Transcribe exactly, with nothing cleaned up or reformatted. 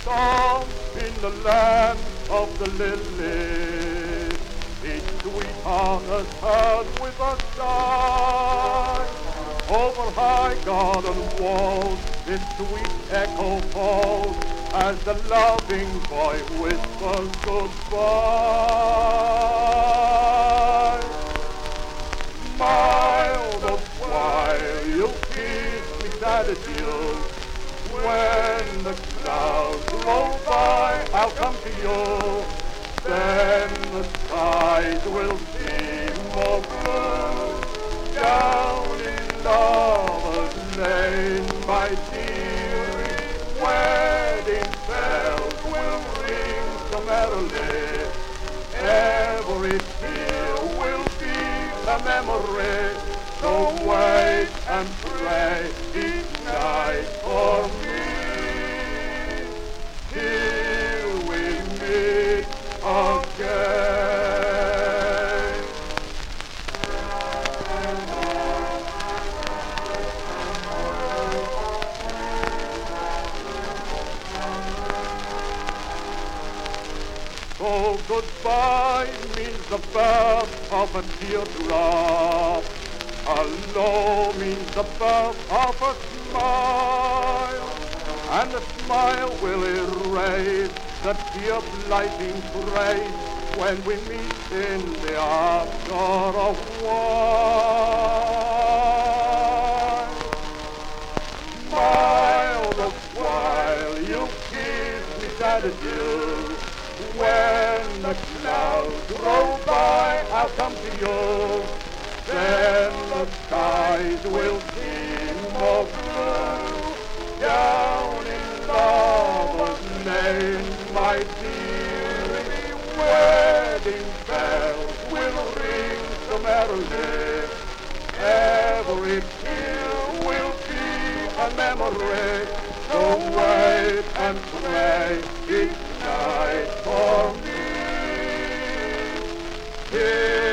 song in the land of the lilies. Each sweetheart has heard with a sigh. Over high garden walls, its sweet echo falls as the loving boy whispers goodbye. Smile the while you kiss me sad adieu. When the clouds roll by, I'll come to you. Then the skies will seem more blue. Down in Lover's Lane, my dearie, wedding bells will ring so merrily. Every tear will be a memory. So wait and pray each night for me till we meet again. So goodbye means the birth of a teardrop. Hello means the birth of a smile, and the smile will erase the tear blighting trace when we meet in the after of wine. Smile the while you kiss me sad adieu. When the clouds roll by, I'll come to you. Then the skies will seem more blue. Down in Lover's Lane, my dearie, wedding bells will ring so merrily. Every tear will be a memory. So wait and pray each night for me. Here